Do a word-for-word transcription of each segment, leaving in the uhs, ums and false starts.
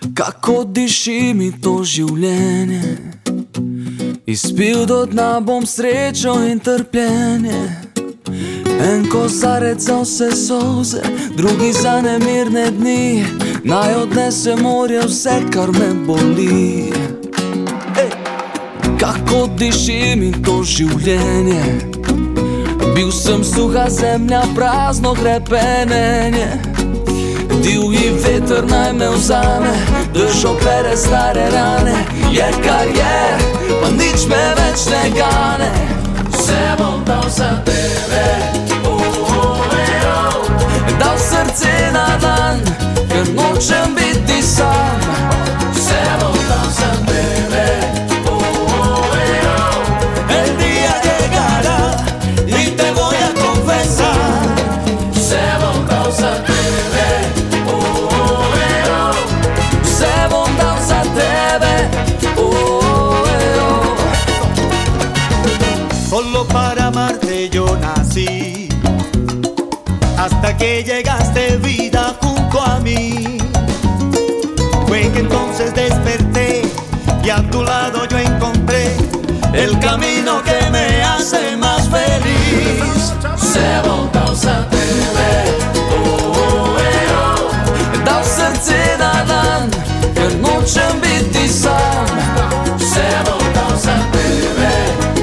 Kako diši mi to življenje, izpil do dna bom srečo in trpljenje. En kozarec za vse solze, drugi za nemirne dni, naj odnese morje vse, kar me boli. Ej! Kako diši mi to življenje, bil sem suha zemlja, prazno hrepenenje. Divji veter naj me vzame, dež opere stare rane. Je kar je, pa nič me več ne gane. Vse bom dal za tebe, oh, oh, eh, oh. Dal srce na dan, ker nočem biti sam. Vse bom dal za tebe, oh, oh, eh, oh. El día llegará y te voy a confesar. Vse bom dal za tebe, solo para amarte yo nací, hasta que llegaste vida junto a mí. Fue que entonces desperté y a tu lado yo encontré el camino que me hace más feliz. Vse bom dal za tebe, oh, oh, eh, oh. Dal srce na dan, ker nočem biti sam. Vse bom dal za tebe,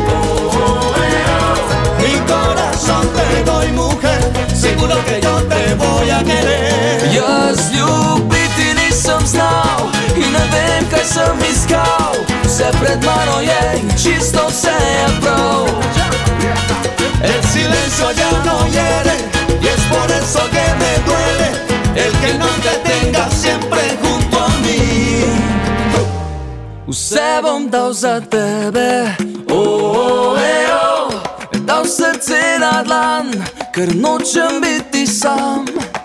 seguro que yo te voy a querer. Jaz ljubiti nisem znal in ne vem, kaj sem iskal. Vse pred mano je in čisto vse je prav. El silencio ya no hiere y es por eso que me duele el que no te tenga siempre junto a mí. Vse bom dal za tebe, oh, oh, eh, oh. Dal srce na dlan, ker nočem biti sam.